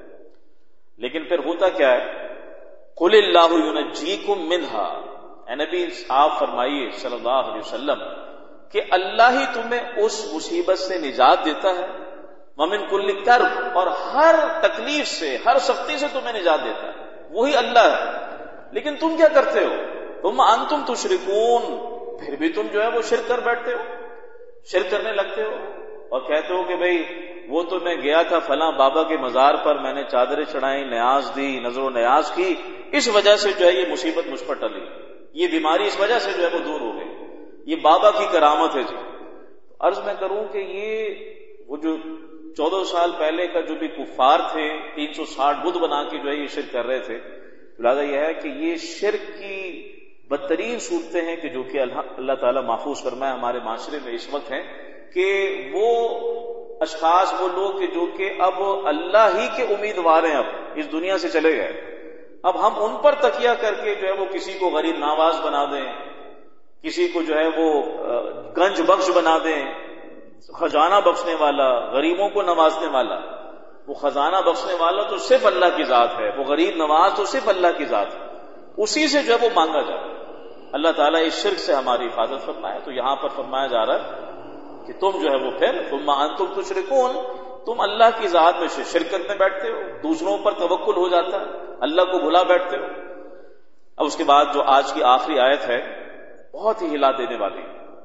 لیکن پھر ہوتا کیا ہے؟ قل اللہ ینجیکم منہا، اے نبی آپ فرمائیے صلی اللہ علیہ وسلم کہ اللہ ہی تمہیں اس مصیبت سے نجات دیتا ہے، ومن کل کرب، اور ہر تکلیف سے ہر سختی سے تمہیں نجات دیتا ہے، وہی اللہ ہے۔ لیکن تم کیا کرتے ہو؟ تم انتم تشرکون، پھر بھی تم جو ہے وہ شرک کر بیٹھتے ہو، شرک کرنے لگتے ہو اور کہتے ہو کہ بھئی وہ تو میں گیا تھا فلاں بابا کے مزار پر، میں نے چادریں چڑھائیں، نیاز دی، نظر و نیاز کی، اس وجہ سے جو ہے یہ مصیبت مجھ پر ٹلی، یہ بیماری اس وجہ سے جو ہے وہ دور ہو گئی، یہ بابا کی کرامت ہے۔ جی عرض میں کروں کہ یہ وہ جو چودہ سال پہلے کا جو بھی کفار تھے تین سو ساٹھ بدھ بنا کے جو ہے یہ شرک کر رہے تھے، لہٰذا یہ ہے کہ یہ شرک کی بدترین صورتیں ہیں کہ جو کہ اللہ تعالیٰ محفوظ فرمائے ہمارے معاشرے میں اس وقت ہیں، کہ وہ اشخاص، وہ لوگ کہ جو کہ اب اللہ ہی کے امیدوار ہیں، اب اس دنیا سے چلے گئے، اب ہم ان پر تکیہ کر کے جو ہے وہ کسی کو غریب نواز بنا دیں، کسی کو جو ہے وہ گنج بخش بنا دیں، خزانہ بخشنے والا، غریبوں کو نوازنے والا۔ وہ خزانہ بخشنے والا تو صرف اللہ کی ذات ہے، وہ غریب نواز تو صرف اللہ کی ذات ہے، اسی سے جو ہے وہ مانگا جائے۔ اللہ تعالیٰ اس شرک سے ہماری حفاظت فرمائے۔ تو یہاں پر فرمایا جا رہا ہے کہ تم جو ہے وہ پھر ثم انتم تشرکون، تم اللہ کی ذات میں سے شرک کرنے بیٹھتے ہو، دوسروں پر توکل ہو جاتا ہے، اللہ کو بھلا بیٹھتے ہو۔ اب اس کے بعد جو آج کی آخری آیت ہے بہت ہی ہلا دینے والی،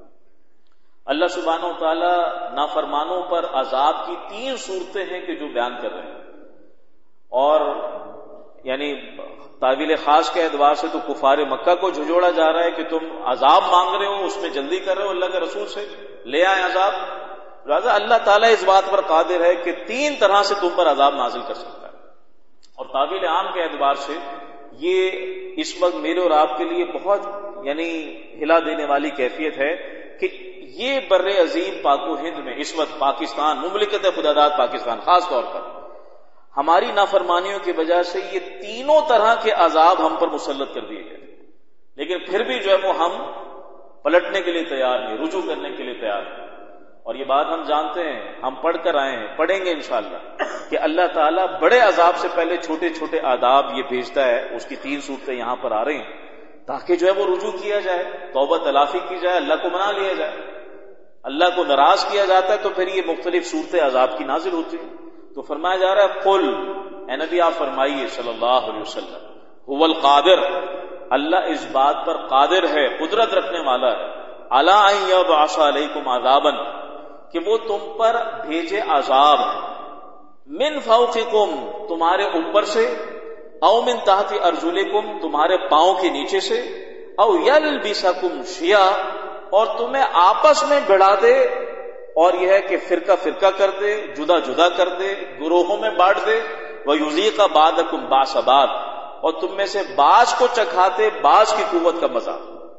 اللہ سبحانہ و تعالیٰ نافرمانوں پر عذاب کی تین صورتیں ہیں کہ جو بیان کر رہے ہیں، اور یعنی تعویل خاص کے اعتبار سے تو کفار مکہ کو جھجوڑا جا رہا ہے کہ تم عذاب مانگ رہے ہو، اس میں جلدی کر رہے ہو اللہ کے رسول سے، لے آئے عذاب۔ لہٰذا اللہ تعالیٰ اس بات پر قادر ہے کہ تین طرح سے تم پر عذاب نازل کر سکتا ہے، اور تعویل عام کے اعتبار سے یہ اس وقت میرے اور آپ کے لیے بہت یعنی ہلا دینے والی کیفیت ہے کہ یہ بر عظیم پاک و ہند میں اس وقت پاکستان، مملکت خدا داد پاکستان خاص طور پر ہماری نافرمانیوں کی وجہ سے یہ تینوں طرح کے عذاب ہم پر مسلط کر دیے گئے، لیکن پھر بھی جو ہے وہ ہم پلٹنے کے لیے تیار نہیں، رجوع کرنے کے لیے تیار نہیں۔ اور یہ بات ہم جانتے ہیں، ہم پڑھ کر آئے ہیں، پڑھیں گے انشاءاللہ کہ اللہ تعالیٰ بڑے عذاب سے پہلے چھوٹے چھوٹے آداب یہ بھیجتا ہے، اس کی تین صورتیں یہاں پر آ رہی ہیں تاکہ جو ہے وہ رجوع کیا جائے، توبہ تلافی کی جائے، اللہ کو منا لیا جائے۔ اللہ کو ناراض کیا جاتا ہے تو پھر یہ مختلف صورتیں عذاب کی نازل ہوتی ہیں۔ تو فرمایا جا رہا ہے قل، اے نبی آپ فرمائیے صلی اللہ علیہ وسلم، هو القادر، اللہ اس بات پر قادر ہے، قدرت رکھنے والا ہے، علی ان یبعث علیکم عذابا، کہ وہ تم پر بھیجے عذاب، من فوقکم، تمہارے اوپر سے، او من تحت ارجلکم، تمہارے پاؤں کے نیچے سے، او یلبسکم شیعا، اور تمہیں آپس میں بڑھا دے، اور یہ ہے کہ فرقہ فرقہ کر دے، جدا جدا کر دے، گروہوں میں بانٹ دے، وَيُذِيقَ بَعْضَكُمْ بَعْضَ بَعْضٍ، اور تم میں سے بعض کو چکھاتے بعض کی قوت کا مزہ۔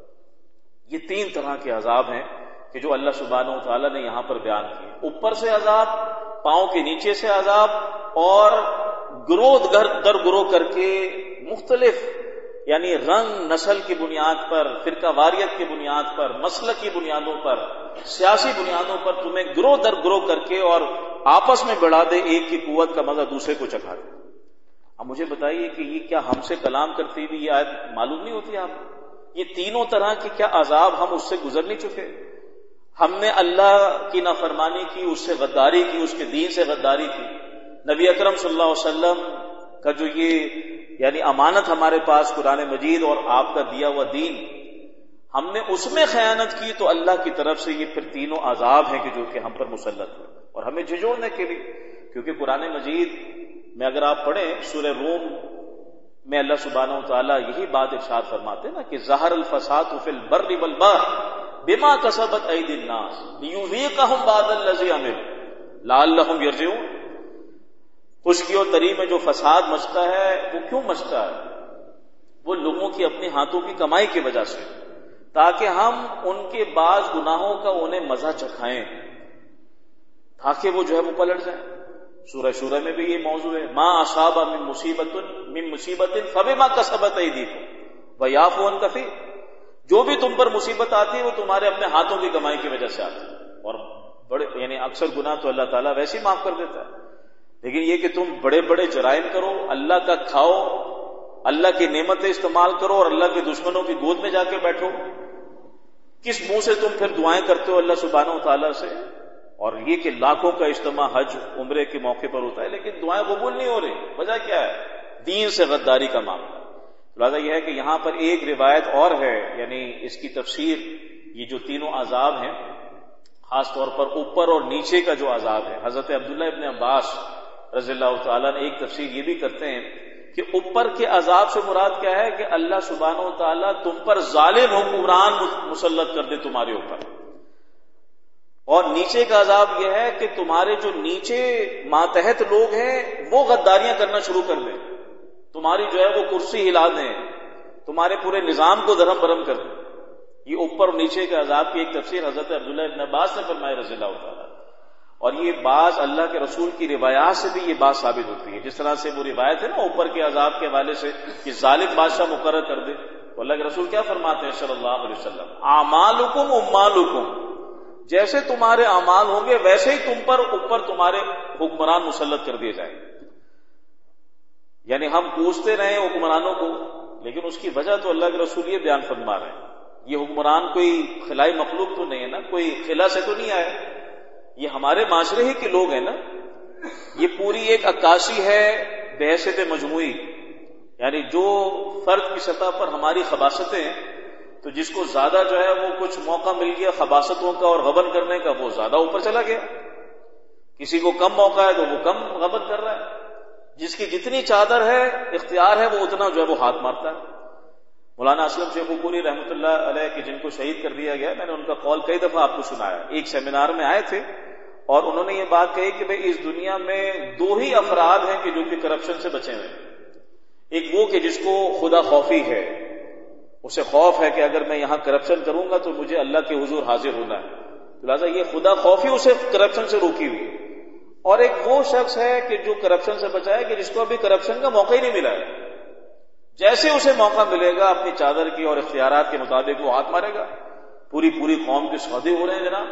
یہ تین طرح کے عذاب ہیں کہ جو اللہ سبحانہ و تعالیٰ نے یہاں پر بیان کیے، اوپر سے عذاب، پاؤں کے نیچے سے عذاب، اور گروہ در گروہ کر کے مختلف یعنی رنگ نسل کی بنیاد پر، فرقہ واریت کی بنیاد پر، مسلک کی بنیادوں پر، سیاسی بنیادوں پر تمہیں گروہ در گروہ کر کے اور آپس میں بڑھا دے، ایک کی قوت کا مزہ دوسرے کو چکھا دے۔ اب مجھے بتائیے کہ یہ کیا ہم سے کلام کرتی ہوئی یہ آیت معلوم نہیں ہوتی آپ کو؟ یہ تینوں طرح کے کیا عذاب ہم اس سے گزر نہیں چکے؟ ہم نے اللہ کی نافرمانی کی، اس سے غداری کی، اس کے دین سے غداری کی، نبی اکرم صلی اللہ علیہ وسلم کا جو یہ یعنی امانت ہمارے پاس قرآن مجید اور آپ کا دیا ہوا دین، ہم نے اس میں خیانت کی تو اللہ کی طرف سے یہ پھر تینوں عذاب ہیں کہ جو کہ ہم پر مسلط ہوئے اور ہمیں جھجوڑنے کے لیے۔ کیونکہ قرآن مجید میں اگر آپ پڑھیں سورہ روم میں اللہ سبحانہ و تعالیٰ یہی بات ارشاد فرماتے ہیں نا کہ ظہر الفساد فی البر والبحر بما کسبت ایدی الناس لیذیقہم بعض الذی عملوا لعلہم یرجعون۔ خشکی اور تری میں جو فساد مچتا ہے وہ کیوں مچتا ہے؟ وہ لوگوں کی اپنے ہاتھوں کی کمائی کی وجہ سے، تاکہ ہم ان کے بعض گناہوں کا انہیں مزہ چکھائیں، تاکہ وہ جو ہے وہ پلٹ جائیں۔ سورہ شورى میں بھی یہ موضوع ہے، ما اصاب من مصیبت من مصیبت فبما کسبت ایدیکم ویعفو عن کثیر، جو بھی تم پر مصیبت آتی ہے وہ تمہارے اپنے ہاتھوں کی کمائی کی وجہ سے آتی ہے، اور بڑے یعنی اکثر گناہ تو اللہ تعالیٰ ویسے ہی معاف کر دیتا ہے، لیکن یہ کہ تم بڑے بڑے جرائم کرو، اللہ کا کھاؤ، اللہ کی نعمتیں استعمال کرو اور اللہ کے دشمنوں کی گود میں جا کے بیٹھو، کس منہ سے تم پھر دعائیں کرتے ہو اللہ سبحانہ و تعالیٰ سے؟ اور یہ کہ لاکھوں کا اجتماع حج عمرے کے موقع پر ہوتا ہے لیکن دعائیں قبول نہیں ہو رہی، وجہ کیا ہے؟ دین سے غداری کا معاملہ۔ لہٰذا یہ ہے کہ یہاں پر ایک روایت اور ہے، یعنی اس کی تفسیر، یہ جو تینوں عذاب ہیں خاص طور پر اوپر اور نیچے کا جو عذاب ہے، حضرت عبداللہ ابن عباس رضی اللہ تعالیٰ نے ایک تفسیر یہ بھی کرتے ہیں کہ اوپر کے عذاب سے مراد کیا ہے کہ اللہ سبحانہ و تعالیٰ تم پر ظالم حکمران مسلط کر دے تمہارے اوپر، اور نیچے کا عذاب یہ ہے کہ تمہارے جو نیچے ماتحت لوگ ہیں وہ غداریاں کرنا شروع کر دیں، تمہاری جو ہے وہ کرسی ہلا دیں، تمہارے پورے نظام کو درہم برہم کر دیں۔ یہ اوپر اور نیچے کے عذاب کی ایک تفسیر حضرت عبداللہ ابن عباس نے فرمائی رضی اللہ تعالیٰ، اور یہ بعض اللہ کے رسول کی روایات سے بھی یہ بات ثابت ہوتی ہے، جس طرح سے وہ روایت ہے نا اوپر کے عذاب کے حوالے سے کہ ظالم بادشاہ مقرر کر دے، تو اللہ کے رسول کیا فرماتے ہیں صلی اللہ علیہ وسلم، اعمالکم امالکم، جیسے تمہارے اعمال ہوں گے ویسے ہی تم پر اوپر تمہارے حکمران مسلط کر دیے جائیں۔ یعنی ہم پوچھتے رہے حکمرانوں کو، لیکن اس کی وجہ تو اللہ کے رسول یہ بیان فرما رہے ہیں، یہ حکمران کوئی خلائی مخلوق تو نہیں ہے نا، کوئی خلا سے تو نہیں آئے، یہ ہمارے معاشرے ہی کے لوگ ہیں نا، یہ پوری ایک عکاسی ہے بحیثیت مجموعی، یعنی جو فرد کی سطح پر ہماری خباستیں ہیں، تو جس کو زیادہ جو ہے وہ کچھ موقع مل گیا خباستوں کا اور غبن کرنے کا، وہ زیادہ اوپر چلا گیا، کسی کو کم موقع ہے تو وہ کم غبن کر رہا ہے، جس کی جتنی چادر ہے اختیار ہے وہ اتنا جو ہے وہ ہاتھ مارتا ہے۔ مولانا اسلم شیخ پوری رحمۃ اللہ علیہ کے جن کو شہید کر دیا گیا، میں نے ان کا قول کئی دفعہ آپ کو سنایا، ایک سیمینار میں آئے تھے اور انہوں نے یہ بات کہی کہ بھئی اس دنیا میں دو ہی افراد ہیں کہ جو کہ کرپشن سے بچے ہوئے ہیں، ایک وہ کہ جس کو خدا خوفی ہے، اسے خوف ہے کہ اگر میں یہاں کرپشن کروں گا تو مجھے اللہ کے حضور حاضر ہونا ہے، لہٰذا یہ خدا خوفی اسے کرپشن سے روکی ہوئی، اور ایک وہ شخص ہے کہ جو کرپشن سے بچا ہے کہ جس کو ابھی کرپشن کا موقع ہی نہیں ملا ہے، جیسے اسے موقع ملے گا اپنی چادر کی اور اختیارات کے مطابق وہ ہاتھ مارے گا۔ پوری پوری قوم کے سودے ہو رہے ہیں جناب،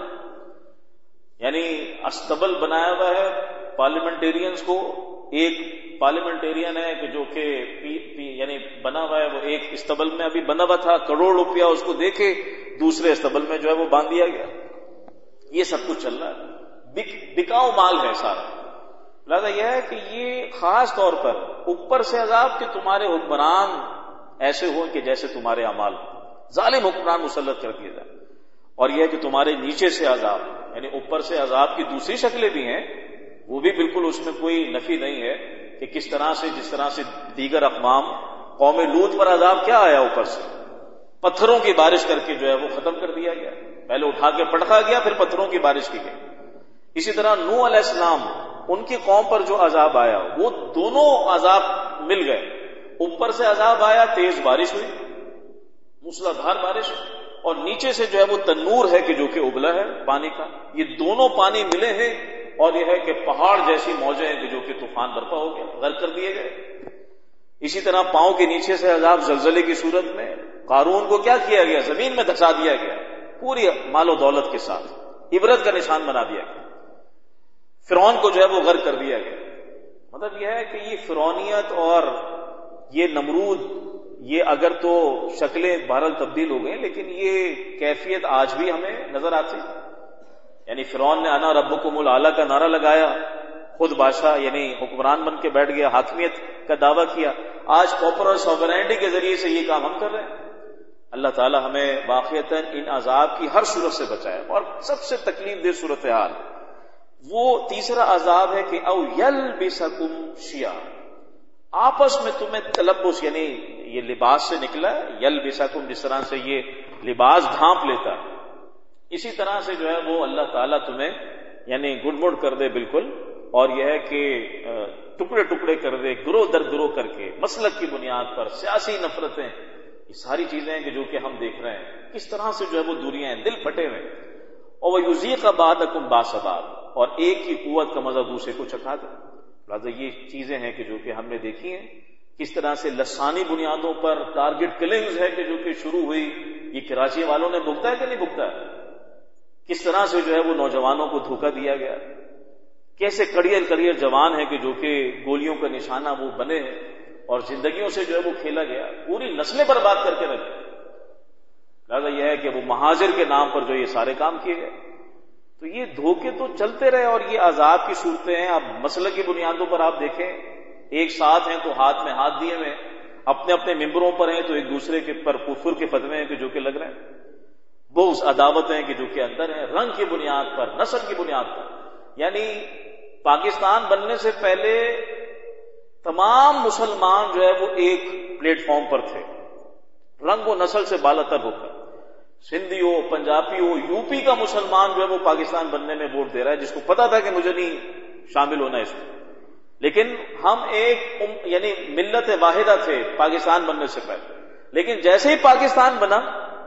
یعنی استبل بنایا ہوا ہے پارلیمنٹیرینز کو، ایک پارلیمنٹیرین ہے کہ جو کہ پی پی یعنی بنا ہوا ہے، وہ ایک استبل میں ابھی بنا ہوا تھا، کروڑ روپیہ اس کو دے کے دوسرے استبل میں جو ہے وہ باندھ دیا گیا، یہ سب کچھ چل رہا ہے، بک بکاؤ مال ہے سارا۔ لہذا یہ ہے کہ یہ خاص طور پر اوپر سے عذاب کہ تمہارے حکمران ایسے ہوں کہ جیسے تمہارے اعمال، ظالم حکمران مسلط کر دیا جائے، اور یہ ہے کہ تمہارے نیچے سے عذاب، یعنی اوپر سے عذاب کی دوسری شکلیں بھی ہیں، وہ بھی بالکل اس میں کوئی نفی نہیں ہے کہ کس طرح سے جس طرح سے دیگر اقوام، قوم لوط پر عذاب کیا آیا اوپر سے، پتھروں کی بارش کر کے جو ہے وہ ختم کر دیا گیا، پہلے اٹھا کے پٹکا گیا پھر پتھروں کی بارش کی گئی۔ اسی طرح نوح علیہ السلام، ان کی قوم پر جو عذاب آیا وہ دونوں عذاب مل گئے، اوپر سے عذاب آیا، تیز بارش ہوئی، موسلادھار بارش، اور نیچے سے جو ہے وہ تنور ہے کہ جو کہ ابلا ہے پانی کا، یہ دونوں پانی ملے ہیں، اور یہ ہے کہ پہاڑ جیسی موجیں ہیں کہ جو کہ طوفان برپا ہو گیا، غرق کر دیے گئے۔ اسی طرح پاؤں کے نیچے سے عذاب زلزلے کی صورت میں، قارون کو کیا کیا گیا؟ زمین میں دھسا دیا گیا پوری مال و دولت کے ساتھ، عبرت کا نشان بنا دیا گیا۔ فرعون کو جو ہے وہ غرق کر دیا گیا۔ مطلب یہ ہے کہ یہ فرعونیت اور یہ نمرود، یہ اگر تو شکلیں بہرحال تبدیل ہو گئی لیکن یہ کیفیت آج بھی ہمیں نظر آتی ہے۔ یعنی فرعون نے انا ربکم الاعلی کا نعرہ لگایا، خود بادشاہ یعنی حکمران بن کے بیٹھ گیا، حاکمیت کا دعویٰ کیا، آج پاپولر سوورینٹی کے ذریعے سے یہ کام ہم کر رہے ہیں۔ اللہ تعالی ہمیں واقعتاً ان عذاب کی ہر صورت سے بچائے، اور سب سے تکلیف دہ صورتحال وہ تیسرا عذاب ہے کہ او یلبسکم شیعا، آپس میں تمہیں تلبس، یعنی یہ لباس سے نکلا ہے، یلبسکم جس طرح سے یہ لباس ڈھانپ لیتا ہے، اسی طرح سے جو ہے وہ اللہ تعالیٰ تمہیں یعنی گڑ مڑ کر دے بالکل، اور یہ ہے کہ ٹکڑے ٹکڑے کر دے، گروہ در گروہ کر کے، مسلک کی بنیاد پر، سیاسی نفرتیں، یہ ساری چیزیں ہیں کہ جو کہ ہم دیکھ رہے ہیں کس طرح سے جو ہے وہ دوریاں ہیں، دل پھٹے ہوئے، اور وہ یذیق بعضکم بعض بعض، اور ایک کی قوت کا مزہ دوسرے کو چکھا دے۔ لہٰذا یہ چیزیں ہیں کہ جو کہ ہم نے دیکھی ہیں، کس طرح سے لسانی بنیادوں پر ٹارگٹ کلنگز ہے کہ جو کہ شروع ہوئی، یہ کراچی والوں نے بھگتا ہے کہ نہیں بھگتا ہے؟ کس طرح سے جو ہے وہ نوجوانوں کو دھوکہ دیا گیا، کیسے کڑیئر کڑیئر جوان ہیں کہ جو کہ گولیوں کا نشانہ وہ بنے ہیں، اور زندگیوں سے جو ہے وہ کھیلا گیا، پوری نسلیں برباد کر کے رکھے۔ لہٰذا یہ ہے کہ وہ مہاجر کے نام پر جو یہ سارے کام کیے گئے، تو یہ دھوکے تو چلتے رہے، اور یہ عذاب کی صورتیں ہیں۔ اب مسئلہ کی بنیادوں پر آپ دیکھیں، ایک ساتھ ہیں تو ہاتھ میں ہاتھ دیے ہوئے، اپنے اپنے ممبروں پر ہیں تو ایک دوسرے کے پر کفر کے فتوے ہیں کہ جو کہ لگ رہے ہیں، بغض عداوتیں کہ جو کہ اندر ہیں، رنگ کی بنیاد پر، نسل کی بنیاد پر۔ یعنی پاکستان بننے سے پہلے تمام مسلمان جو ہے وہ ایک پلیٹ فارم پر تھے، رنگ و نسل سے بالا تر ہو کر۔ سندھی ہو، پنجابی ہو، یو پی کا مسلمان جو ہے وہ پاکستان بننے میں ووٹ دے رہا ہے، جس کو پتا تھا کہ مجھے نہیں شامل ہونا اس میں، لیکن ہم ایک یعنی ملت واحدہ تھے پاکستان بننے سے پہلے۔ لیکن جیسے ہی پاکستان بنا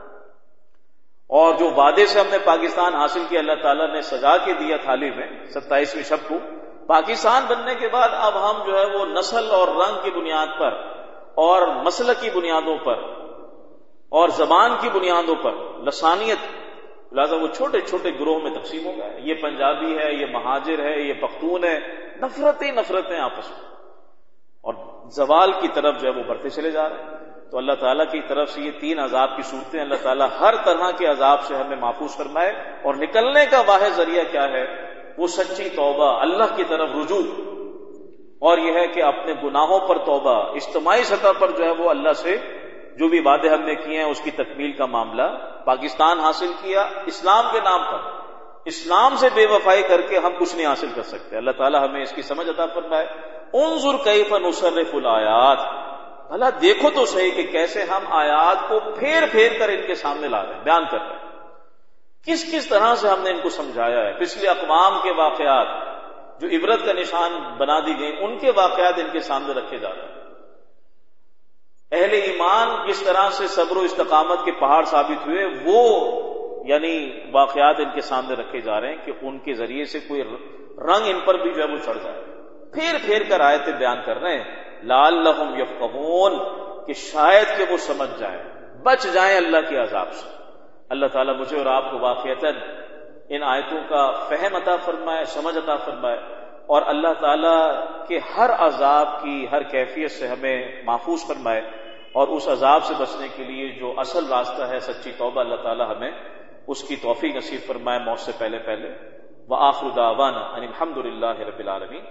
اور جو وعدے سے ہم نے پاکستان حاصل کیا، اللہ تعالیٰ نے سجا کے دیا تھالی میں ستائیسویں شب کو، پاکستان بننے کے بعد اب ہم جو ہے وہ نسل اور رنگ کی بنیاد پر اور مسلک کی بنیادوں پر اور زبان کی بنیادوں پر لسانیت، لہٰذا وہ چھوٹے چھوٹے گروہ میں تقسیم ہو گئے، یہ پنجابی ہے، یہ مہاجر ہے، یہ پختون ہے، نفرتیں نفرتیں آپس میں، اور زوال کی طرف جو ہے وہ بڑھتے چلے جا رہے ہیں۔ تو اللہ تعالیٰ کی طرف سے یہ تین عذاب کی صورتیں، اللہ تعالیٰ ہر طرح کے عذاب سے ہمیں محفوظ فرمائے، اور نکلنے کا واحد ذریعہ کیا ہے؟ وہ سچی توبہ، اللہ کی طرف رجوع، اور یہ ہے کہ اپنے گناہوں پر توبہ، اجتماعی سطح پر جو ہے وہ اللہ سے جو بھی وعدے ہم نے کیے ہیں اس کی تکمیل کا معاملہ۔ پاکستان حاصل کیا اسلام کے نام پر، اسلام سے بے وفائی کر کے ہم کچھ نہیں حاصل کر سکتے۔ اللہ تعالیٰ ہمیں اس کی سمجھ عطا فرمائے۔ انظر کیف نصرف الآیات، بھلا دیکھو تو صحیح کہ کیسے ہم آیات کو پھیر پھیر کر ان کے سامنے لا رہے ہیں، بیان کر رہے ہیں، کس کس طرح سے ہم نے ان کو سمجھایا ہے۔ پچھلے اقوام کے واقعات جو عبرت کا نشان بنا دی گئی، ان کے واقعات ان کے سامنے رکھے جا رہے ہیں۔ اہل ایمان کس طرح سے صبر و استقامت کے پہاڑ ثابت ہوئے، وہ یعنی واقعات ان کے سامنے رکھے جا رہے ہیں کہ ان کے ذریعے سے کوئی رنگ ان پر بھی جو ہے وہ چڑھ جائے، پھر پھر کر آیتیں بیان کر رہے ہیں، لعلہم یفقہون، کہ شاید کہ وہ سمجھ جائیں، بچ جائیں اللہ کے عذاب سے۔ اللہ تعالیٰ مجھے اور آپ کو واقعتاً ان آیتوں کا فہم عطا فرمائے، سمجھ عطا فرمائے، اور اللہ تعالیٰ کے ہر عذاب کی ہر کیفیت سے ہمیں محفوظ فرمائے، اور اس عذاب سے بچنے کے لیے جو اصل راستہ ہے سچی توبہ، اللہ تعالیٰ ہمیں اس کی توفیق نصیب فرمائے موت سے پہلے پہلے۔ وآخر دعوانا ان الحمد للہ رب العالمین۔